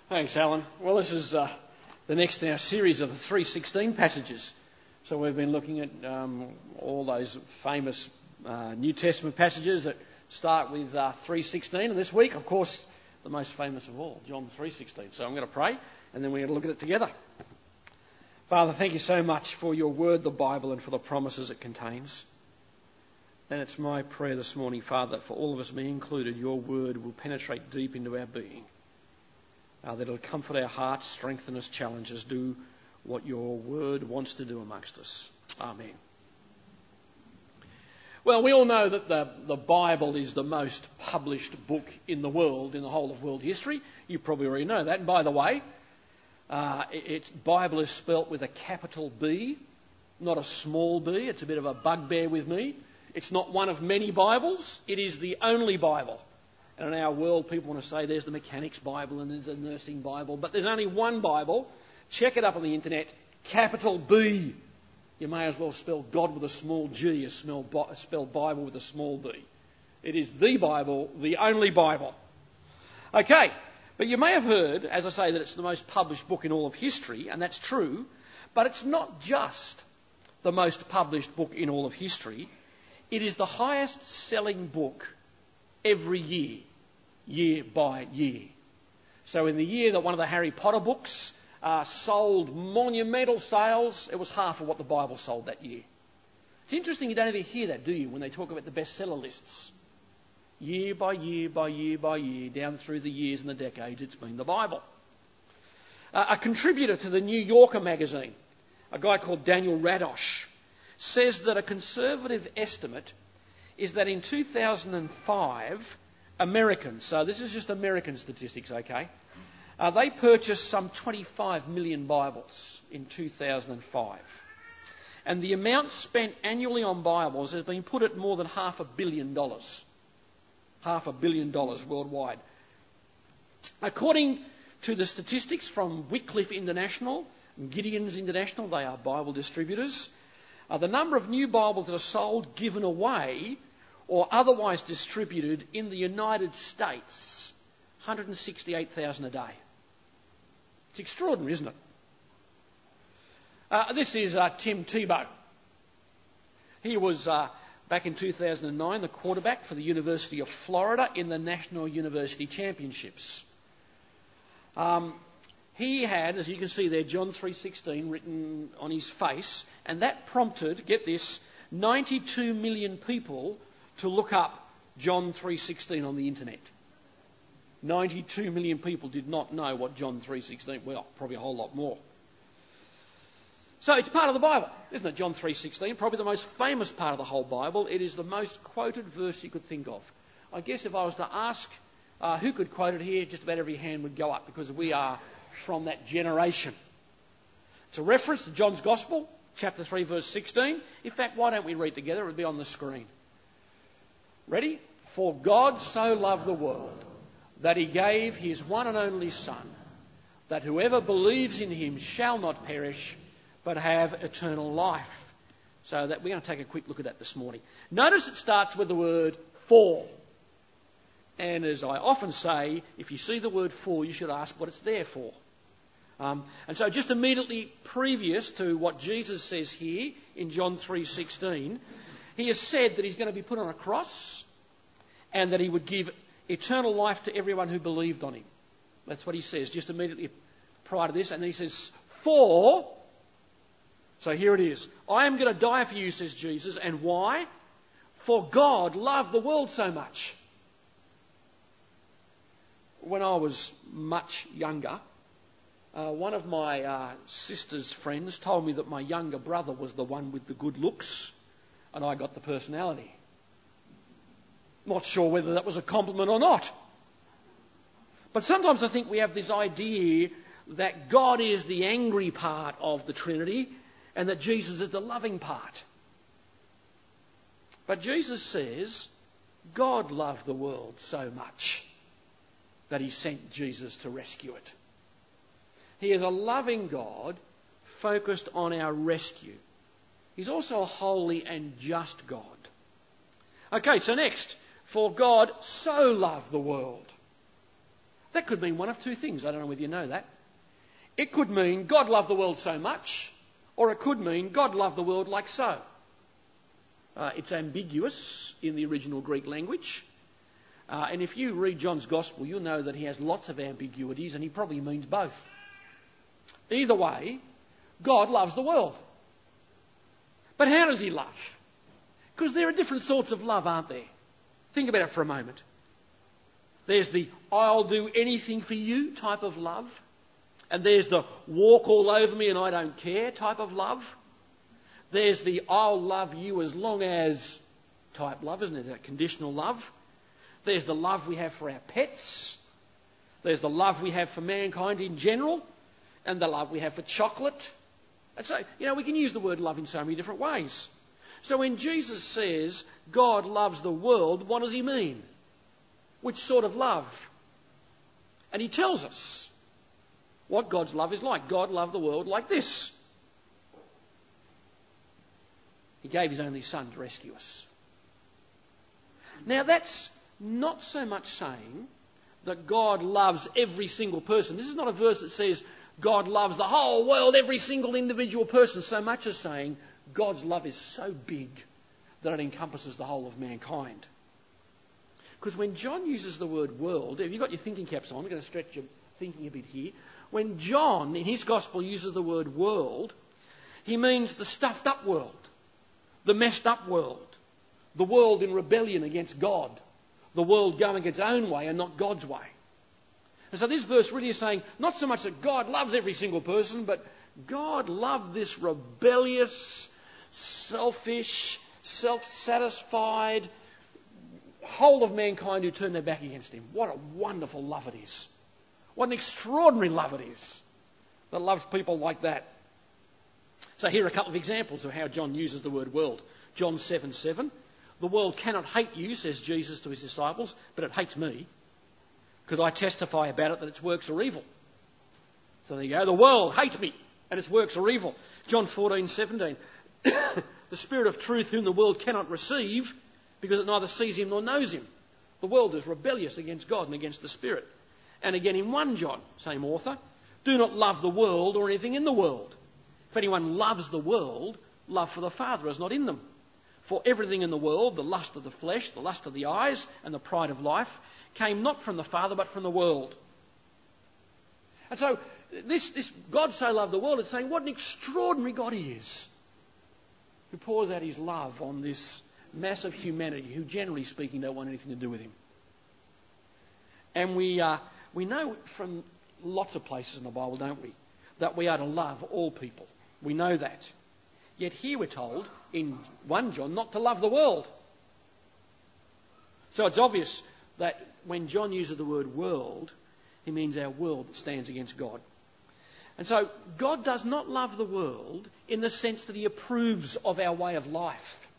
Thanks, Alan. Well, this is the next in our series of the 3:16 passages. So we've been looking at all those famous New Testament passages that start with 3:16, and this week, of course, the most famous of all, John 3:16. So I'm going to pray, and then we're going to look at it together. Father, thank you so much for your word, the Bible, and for the promises it contains. And it's my prayer this morning, Father, that for all of us, me included, your word will penetrate deep into our being. That it'll comfort our hearts, strengthen us, challenge us, do what your word wants to do amongst us. Amen. Well, we all know that the Bible is the most published book in the world, in the whole of world history. You probably already know that. And by the way, Bible is spelt with a capital B, not a small b. It's a bit of a bugbear with me. It's not one of many Bibles. It is the only Bible. And in our world, people want to say there's the Mechanic's Bible and there's the Nursing Bible, but there's only one Bible. Check it up on the internet, capital B. You may as well spell God with a small g as spell Bible with a small b. It is the Bible, the only Bible. Okay, but you may have heard, as I say, that it's the most published book in all of history, and that's true, but it's not just the most published book in all of history. It is the highest selling book every year, year by year. So in the year that one of the Harry Potter books sold monumental sales, it was half of what the Bible sold that year. It's interesting, you don't ever hear that, do you, when they talk about the bestseller lists? Year by year by year by year, down through the years and the decades, it's been the Bible. A contributor to the New Yorker magazine, a guy called Daniel Radosh, says that a conservative estimate is that in 2005, Americans, so this is just American statistics, okay, they purchased some 25 million Bibles in 2005. And the amount spent annually on Bibles has been put at more than $500 million. $500 million worldwide. According to the statistics from Wycliffe International, Gideon's International, they are Bible distributors, the number of new Bibles that are sold, given away, or otherwise distributed in the United States, 168,000 a day. It's extraordinary, isn't it? This is Tim Tebow. He was, back in 2009, the quarterback for the University of Florida in the National University Championships. He had, as you can see there, John 3:16 written on his face, and that prompted, get this, 92 million people to look up John 3:16 on the internet. 92 million people did not know what John 3:16, well, probably a whole lot more. So it's part of the Bible, isn't it? John 3:16, probably the most famous part of the whole Bible. It is the most quoted verse you could think of. I guess if I was to ask who could quote it here, just about every hand would go up, because we are from that generation. It's a reference to John's Gospel, chapter 3, verse 16. In fact, why don't we read together? It'll be on the screen. Ready? For God so loved the world that he gave his one and only Son, that whoever believes in him shall not perish, but have eternal life. So that we're going to take a quick look at that this morning. Notice it starts with the word for. And as I often say, if you see the word for, you should ask what it's there for. And so just immediately previous to what Jesus says here in John 3:16, he has said that he's going to be put on a cross and that he would give eternal life to everyone who believed on him. That's what he says just immediately prior to this. And then he says, for, so here it is. I am going to die for you, says Jesus. And why? For God loved the world so much. When I was much younger, one of my sister's friends told me that my younger brother was the one with the good looks and I got the personality. Not sure whether that was a compliment or not. But sometimes I think we have this idea that God is the angry part of the Trinity and that Jesus is the loving part. But Jesus says God loved the world so much that he sent Jesus to rescue it. He is a loving God focused on our rescue. He's also a holy and just God. Okay, so next, for God so loved the world. That could mean one of two things. I don't know whether you know that. It could mean God loved the world so much, or it could mean God loved the world like so. It's ambiguous in the original Greek language. And if you read John's Gospel, you'll know that he has lots of ambiguities, and he probably means both. Either way, God loves the world. But how does he love? Because there are different sorts of love, aren't there? Think about it for a moment. There's the I'll do anything for you type of love. And there's the walk all over me and I don't care type of love. There's the I'll love you as long as type love, isn't it? That conditional love. There's the love we have for our pets. There's the love we have for mankind in general. And the love we have for chocolate. And so, we can use the word love in so many different ways. So when Jesus says God loves the world, what does he mean? Which sort of love? And he tells us what God's love is like. God loved the world like this. He gave his only son to rescue us. Now that's not so much saying that God loves every single person. This is not a verse that says God loves the whole world, every single individual person, so much as saying God's love is so big that it encompasses the whole of mankind. Because when John uses the word world, have you got your thinking caps on? I'm going to stretch your thinking a bit here. When John, in his gospel, uses the word world, he means the stuffed up world, the messed up world, the world in rebellion against God, the world going its own way and not God's way. And so this verse really is saying not so much that God loves every single person, but God loved this rebellious, selfish, self-satisfied whole of mankind who turned their back against him. What a wonderful love it is. What an extraordinary love it is that loves people like that. So here are a couple of examples of how John uses the word world. John 7:7. The world cannot hate you, says Jesus to his disciples, but it hates me, because I testify about it that its works are evil. So there you go. The world hates me and its works are evil. John 14:17. The Spirit of truth whom the world cannot receive because it neither sees him nor knows him. The world is rebellious against God and against the Spirit. And again in 1 John, same author, do not love the world or anything in the world. If anyone loves the world, love for the Father is not in them. For everything in the world, the lust of the flesh, the lust of the eyes, and the pride of life, came not from the Father but from the world. And so this God so loved the world, it's saying what an extraordinary God he is, who pours out his love on this mass of humanity who, generally speaking, don't want anything to do with him. And we know from lots of places in the Bible, don't we, that we are to love all people. We know that. Yet here we're told in 1 John not to love the world. So it's obvious that when John uses the word world, he means our world that stands against God. And so God does not love the world in the sense that he approves of our way of life,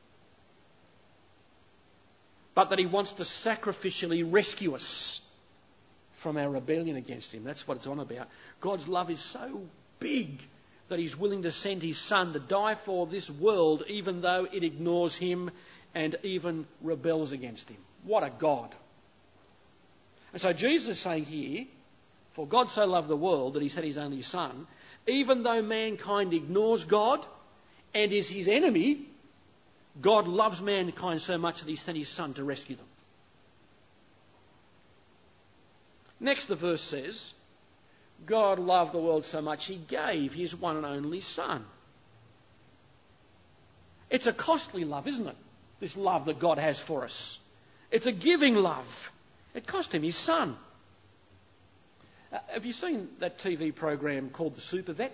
but that he wants to sacrificially rescue us from our rebellion against him. That's what it's on about. God's love is so big that he's willing to send his son to die for this world, even though it ignores him and even rebels against him. What a God. And so Jesus is saying here, for God so loved the world that he sent his only son, even though mankind ignores God and is his enemy, God loves mankind so much that he sent his son to rescue them. Next, the verse says, God loved the world so much he gave his one and only son. It's a costly love, isn't it? This love that God has for us. It's a giving love. It cost him his son. Have you seen that TV program called The Super Vet?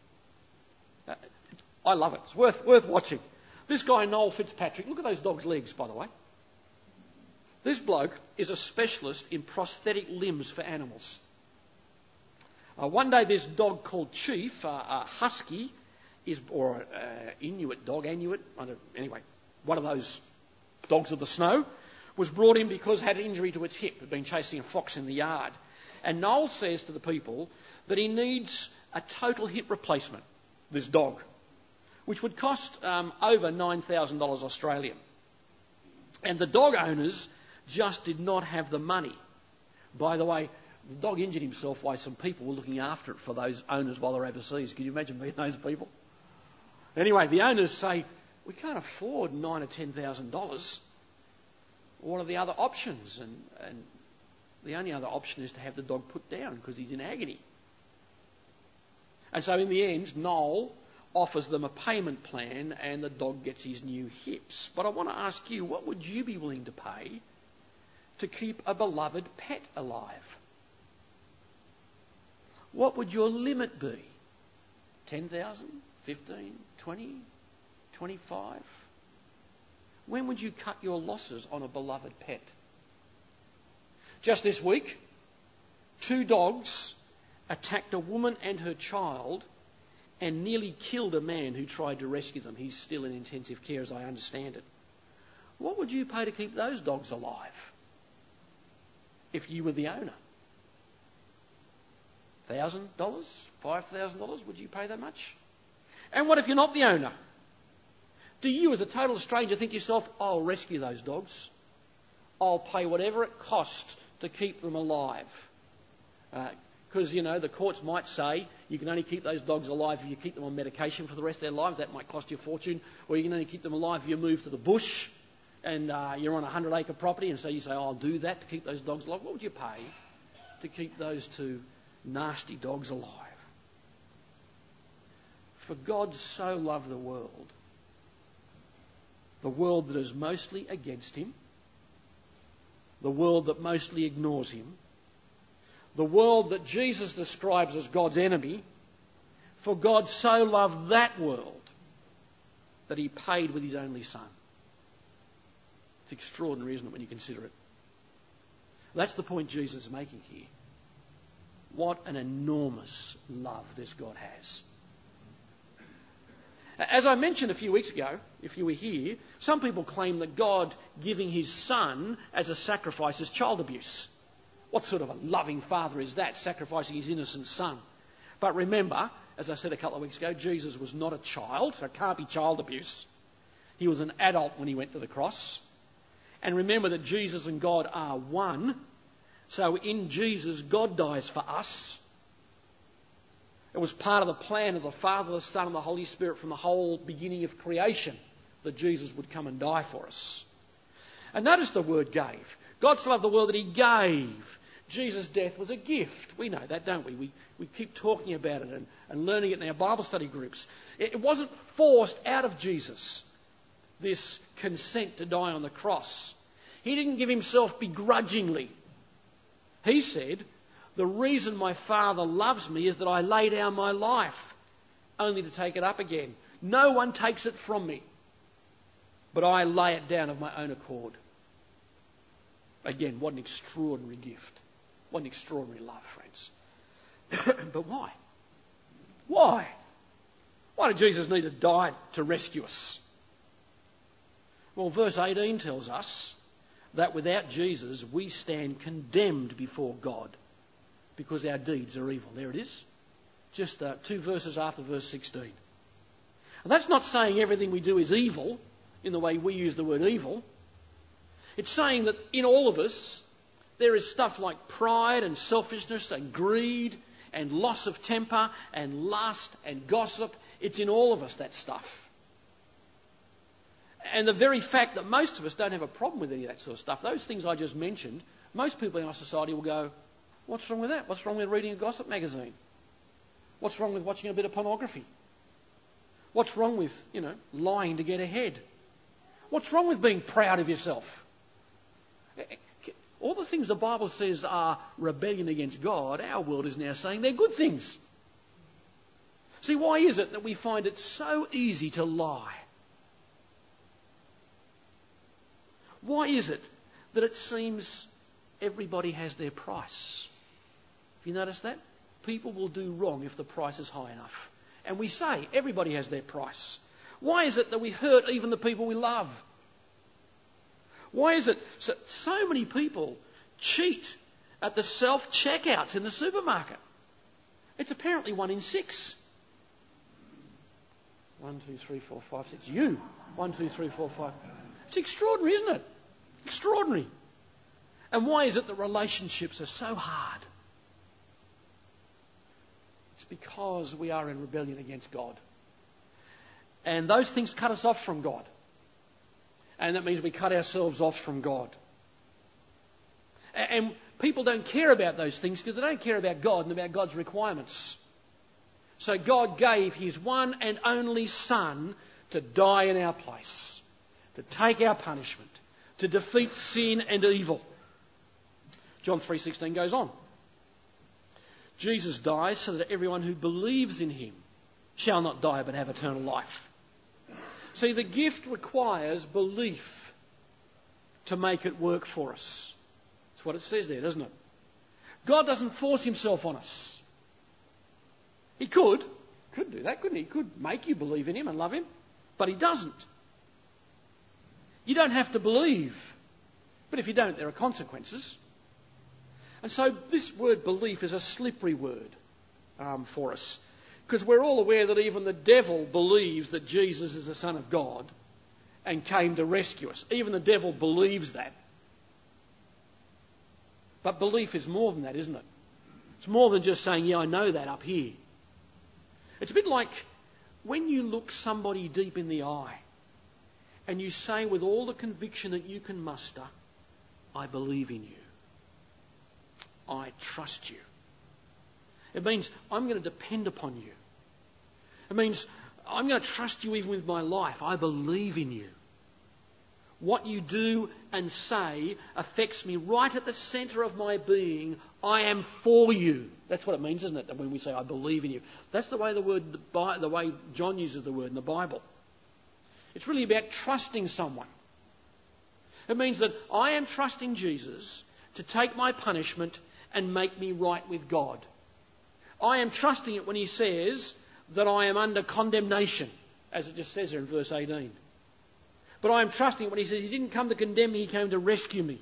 I love it. It's worth watching. This guy, Noel Fitzpatrick, look at those dog's legs, by the way. This bloke is a specialist in prosthetic limbs for animals. One day this dog called Chief, a husky, or Inuit dog, anyway, one of those dogs of the snow, was brought in because it had an injury to its hip, had been chasing a fox in the yard. And Noel says to the people that he needs a total hip replacement, this dog, which would cost over $9,000 Australian. And the dog owners just did not have the money. By the way, The dog injured himself while some people were looking after it for those owners while they're overseas. Can you imagine being those people? Anyway, the owners say, we can't afford $9,000 or $10,000. What are the other options? And the only other option is to have the dog put down because he's in agony. And so in the end, Noel offers them a payment plan and the dog gets his new hips. But I want to ask you, what would you be willing to pay to keep a beloved pet alive? What would your limit be? 10,000, 15, 20, 25? When would you cut your losses on a beloved pet? Just this week, 2 dogs attacked a woman and her child and nearly killed a man who tried to rescue them. He's still in intensive care, as I understand it. What would you pay to keep those dogs alive if you were the owner? $1,000? $5,000? Would you pay that much? And what if you're not the owner? Do you, as a total stranger, think to yourself, I'll rescue those dogs. I'll pay whatever it costs to keep them alive. Because, the courts might say you can only keep those dogs alive if you keep them on medication for the rest of their lives. That might cost you a fortune. Or you can only keep them alive if you move to the bush and you're on a 100-acre property, and so you say, I'll do that to keep those dogs alive. What would you pay to keep those 2 nasty dogs alive? For God so loved the world that is mostly against him, the world that mostly ignores him, the world that Jesus describes as God's enemy. For God so loved that world that he paid with his only Son. It's extraordinary, isn't it, when you consider it? That's the point Jesus is making here. What an enormous love this God has. As I mentioned a few weeks ago, if you were here, some people claim that God giving his Son as a sacrifice is child abuse. What sort of a loving father is that, sacrificing his innocent son? But remember, as I said a couple of weeks ago, Jesus was not a child, so it can't be child abuse. He was an adult when he went to the cross. And remember that Jesus and God are one. So in Jesus, God dies for us. It was part of the plan of the Father, the Son, and the Holy Spirit from the whole beginning of creation that Jesus would come and die for us. And notice the word gave. God so loved the world that he gave. Jesus' death was a gift. We know that, don't we? We keep talking about it and learning it in our Bible study groups. It wasn't forced out of Jesus, this consent to die on the cross. He didn't give himself begrudgingly. He said, the reason my Father loves me is that I lay down my life only to take it up again. No one takes it from me, but I lay it down of my own accord. Again, what an extraordinary gift. What an extraordinary love, friends. But why? Why? Why did Jesus need to die to rescue us? Well, verse 18 tells us that without Jesus, we stand condemned before God because our deeds are evil. There it is. Just 2 verses after verse 16. And that's not saying everything we do is evil in the way we use the word evil. It's saying that in all of us, there is stuff like pride and selfishness and greed and loss of temper and lust and gossip. It's in all of us, that stuff. And the very fact that most of us don't have a problem with any of that sort of stuff, those things I just mentioned, most people in our society will go, what's wrong with that? What's wrong with reading a gossip magazine? What's wrong with watching a bit of pornography? What's wrong with, lying to get ahead? What's wrong with being proud of yourself? All the things the Bible says are rebellion against God, our world is now saying they're good things. See, why is it that we find it so easy to lie? Why is it that it seems everybody has their price? Have you noticed that? People will do wrong if the price is high enough. And we say everybody has their price. Why is it that we hurt even the people we love? Why is it so many people cheat at the self-checkouts in the supermarket? It's apparently 1 in 6. 1, 2, 3, 4, 5, 6. You. 1, 2, 3, 4, 5. It's extraordinary, isn't it? Extraordinary. And why is it that relationships are so hard? because we are in rebellion against God. And those things cut us off from God. And that means we cut ourselves off from God. And people don't care about those things because they don't care about God and about God's requirements. So God gave his one and only Son to die in our place, to take our punishment, to defeat sin and evil. John 3:16 goes on. Jesus dies so that everyone who believes in him shall not die but have eternal life. See, the gift requires belief to make it work for us. That's what it says there, doesn't it? God doesn't force himself on us. He could do that, couldn't he? He could make you believe in him and love him, but he doesn't. You don't have to believe, but if you don't, there are consequences. And so this word belief is a slippery word for us, because we're all aware that even the devil believes that Jesus is the Son of God and came to rescue us. Even the devil believes that. But belief is more than that, isn't it? It's more than just saying, yeah, I know that up here. It's a bit like when you look somebody deep in the eye and you say with all the conviction that you can muster, I believe in you. I trust you. It means I'm going to depend upon you. It means I'm going to trust you even with my life. I believe in you. What you do and say affects me right at the centre of my being. I am for you. That's what it means, isn't it? When we say I believe in you. That's the way the way John uses the word in the Bible. It's really about trusting someone. It means that I am trusting Jesus to take my punishment and make me right with God. I am trusting it when he says that I am under condemnation, as it just says there in verse 18. But I am trusting it when he says he didn't come to condemn me, he came to rescue me.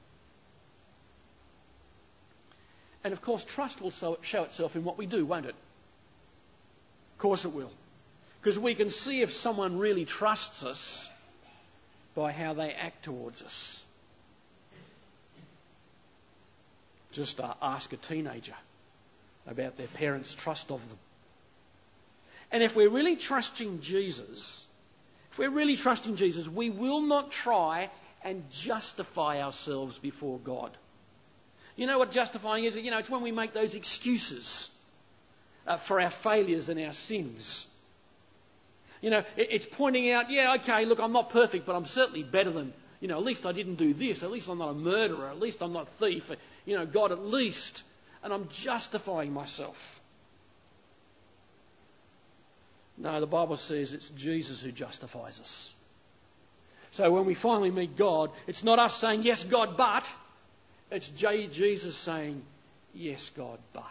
And of course, trust will show itself in what we do, won't it? Of course it will. Because we can see if someone really trusts us by how they act towards us. Just ask a teenager about their parents' trust of them. And if we're really trusting Jesus, we will not try and justify ourselves before God. You know what justifying is? It's when we make those excuses for our failures and our sins. It's pointing out, yeah, okay, look, I'm not perfect, but I'm certainly better than, at least I didn't do this. At least I'm not a murderer. At least I'm not a thief. God, at least. And I'm justifying myself. No, the Bible says it's Jesus who justifies us. So when we finally meet God, it's not us saying, yes, God, but. It's Jesus saying, yes, God, but.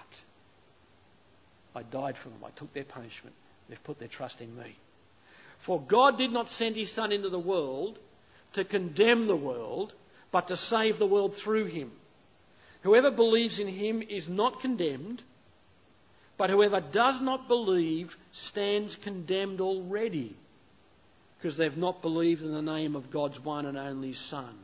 I died for them. I took their punishment. They've put their trust in me. For God did not send his Son into the world to condemn the world, but to save the world through him. Whoever believes in him is not condemned, but whoever does not believe stands condemned already, because they've not believed in the name of God's one and only Son.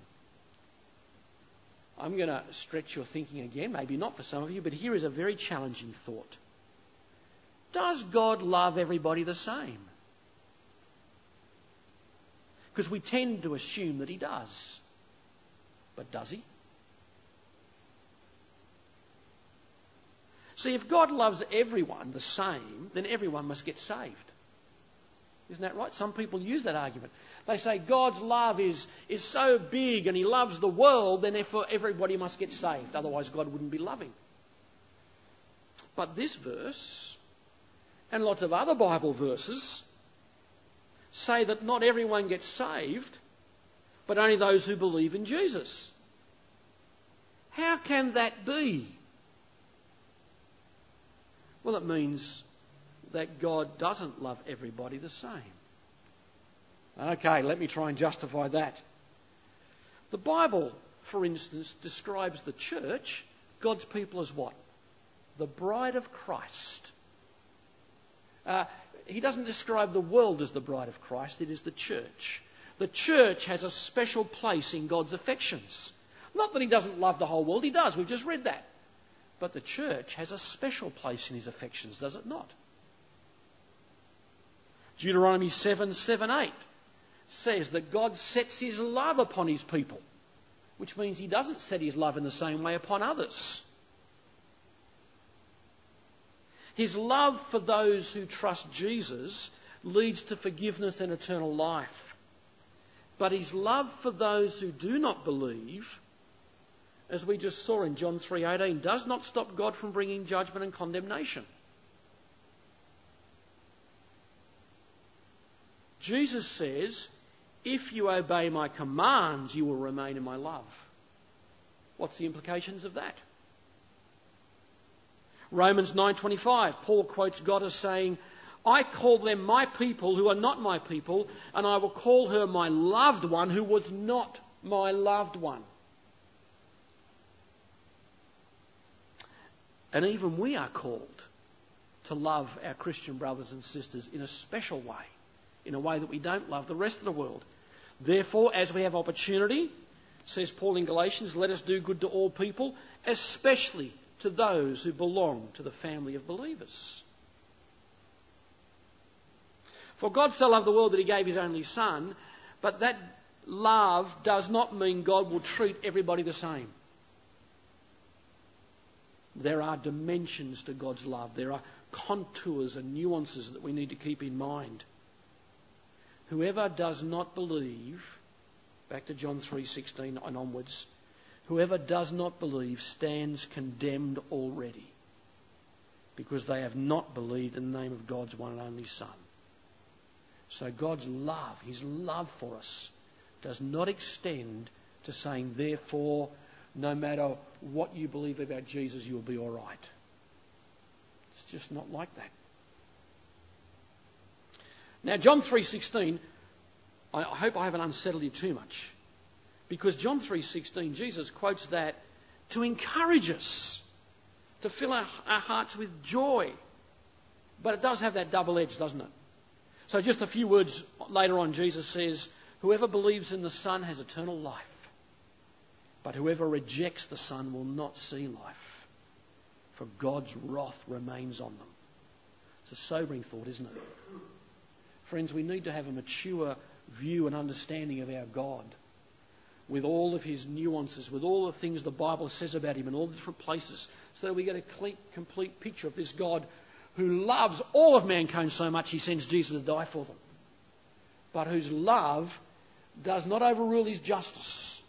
I'm going to stretch your thinking again, maybe not for some of you, but here is a very challenging thought. Does God love everybody the same? Because we tend to assume that he does. But does he? See, if God loves everyone the same, then everyone must get saved. Isn't that right? Some people use that argument. They say God's love is so big and he loves the world, then therefore everybody must get saved. Otherwise God wouldn't be loving. But this verse, and lots of other Bible verses, say that not everyone gets saved, but only those who believe in Jesus. How can that be? Well, it means that God doesn't love everybody the same. Okay, let me try and justify that. The Bible, for instance, describes the church, God's people, as what? The bride of Christ. He doesn't describe the world as the bride of Christ, it is the church. The church has a special place in God's affections. Not that he doesn't love the whole world, he does, we've just read that. But the church has a special place in his affections, does it not? Deuteronomy 7:8 says that God sets his love upon his people, which means he doesn't set his love in the same way upon others. His love for those who trust Jesus leads to forgiveness and eternal life. But his love for those who do not believe, as we just saw in John 3:18, does not stop God from bringing judgment and condemnation. Jesus says, if you obey my commands, you will remain in my love. What's the implications of that? Romans 9:25, Paul quotes God as saying, I call them my people who are not my people, and I will call her my loved one who was not my loved one. And even we are called to love our Christian brothers and sisters in a special way, in a way that we don't love the rest of the world. Therefore, as we have opportunity, says Paul in Galatians, let us do good to all people, especially to those who belong to the family of believers. For God so loved the world that he gave his only Son, but that love does not mean God will treat everybody the same. There are dimensions to God's love. There are contours and nuances that we need to keep in mind. Whoever does not believe, back to John 3:16 and onwards, whoever does not believe stands condemned already, because they have not believed in the name of God's one and only Son. So God's love, his love for us, does not extend to saying, therefore, no matter what you believe about Jesus, you'll be all right. It's just not like that. Now, John 3:16, I hope I haven't unsettled you too much, because John 3:16, Jesus quotes that to encourage us, to fill our hearts with joy. But it does have that double edge, doesn't it? So just a few words later on, Jesus says, whoever believes in the Son has eternal life, but whoever rejects the Son will not see life, for God's wrath remains on them. It's a sobering thought, isn't it? Friends, we need to have a mature view and understanding of our God, with all of his nuances, with all the things the Bible says about him in all the different places, so that we get a complete picture of this God who loves all of mankind so much he sends Jesus to die for them, but whose love does not overrule his justice.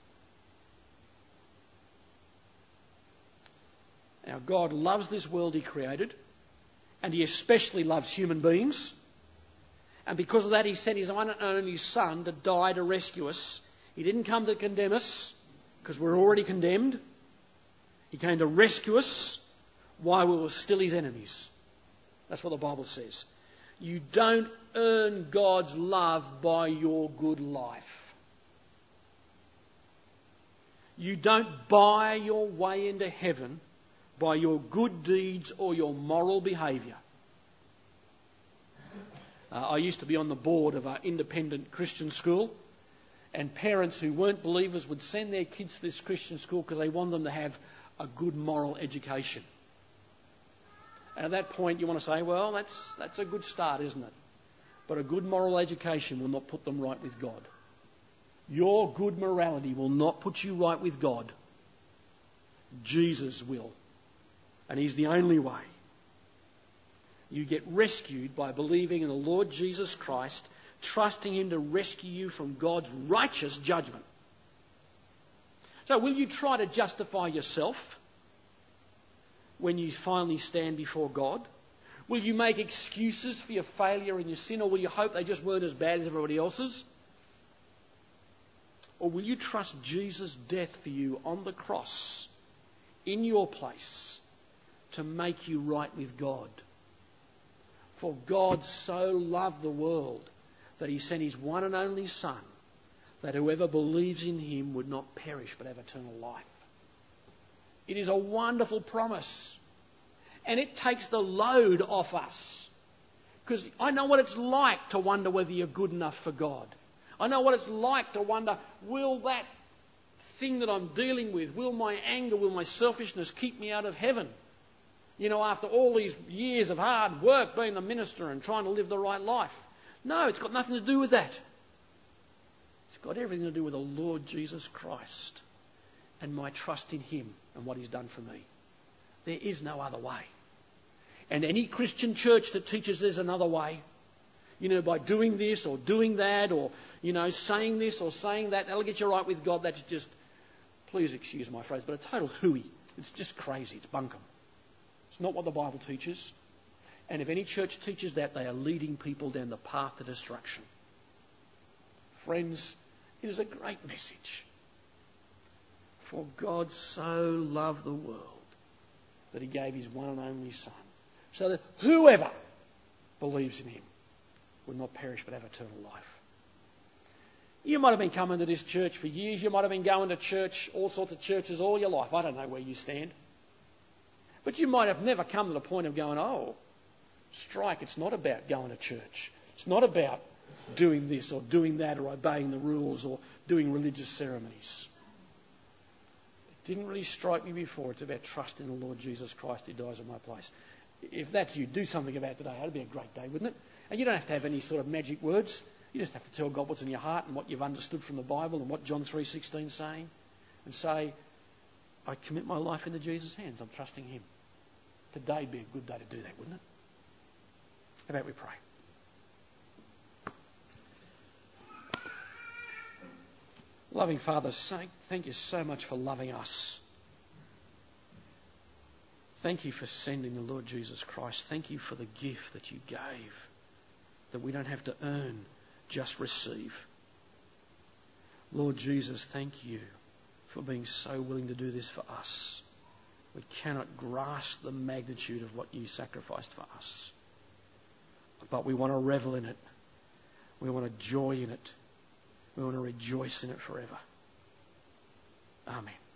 Now, God loves this world he created, and he especially loves human beings. And because of that, he sent his one and only Son to die to rescue us. He didn't come to condemn us, because we're already condemned. He came to rescue us while we were still his enemies. That's what the Bible says. You don't earn God's love by your good life. You don't buy your way into heaven by your good deeds or your moral behaviour. I used to be on the board of an independent Christian school, and parents who weren't believers would send their kids to this Christian school because they wanted them to have a good moral education. And at that point you want to say, well, that's a good start, isn't it? But a good moral education will not put them right with God. Your good morality will not put you right with God. Jesus will. And he's the only way. You get rescued by believing in the Lord Jesus Christ, trusting him to rescue you from God's righteous judgment. So will you try to justify yourself when you finally stand before God? Will you make excuses for your failure and your sin, or will you hope they just weren't as bad as everybody else's? Or will you trust Jesus' death for you on the cross in your place to make you right with God? For God so loved the world that he sent his one and only Son, that whoever believes in him would not perish but have eternal life. It is a wonderful promise. And it takes the load off us. Because I know what it's like to wonder whether you're good enough for God. I know what it's like to wonder, will that thing that I'm dealing with? Will my anger, will my selfishness keep me out of heaven? You know, after all these years of hard work being the minister and trying to live the right life. No, it's got nothing to do with that. It's got everything to do with the Lord Jesus Christ and my trust in him and what he's done for me. There is no other way. And any Christian church that teaches there's another way, you know, by doing this or doing that or, you know, saying this or saying that, that'll get you right with God, that's just, please excuse my phrase, but a total hooey. It's just crazy. It's bunkum. It's not what the Bible teaches. And if any church teaches that, they are leading people down the path to destruction. Friends, it is a great message. For God so loved the world that he gave his one and only Son, so that whoever believes in him would not perish but have eternal life. You might have been coming to this church for years. You might have been going to church, all sorts of churches all your life. I don't know where you stand. But you might have never come to the point of going, oh, strike, it's not about going to church. It's not about doing this or doing that or obeying the rules or doing religious ceremonies. It didn't really strike me before. It's about trusting the Lord Jesus Christ who dies in my place. If that's you, do something about today. That'd be a great day, wouldn't it? And you don't have to have any sort of magic words. You just have to tell God what's in your heart and what you've understood from the Bible and what John 3:16 is saying. And say, I commit my life into Jesus' hands. I'm trusting him. Today would be a good day to do that, wouldn't it? How about we pray? Loving Father, thank you so much for loving us. Thank you for sending the Lord Jesus Christ. Thank you for the gift that you gave, that we don't have to earn, just receive. Lord Jesus, thank you for being so willing to do this for us. We cannot grasp the magnitude of what you sacrificed for us. But we want to revel in it. We want to joy in it. We want to rejoice in it forever. Amen.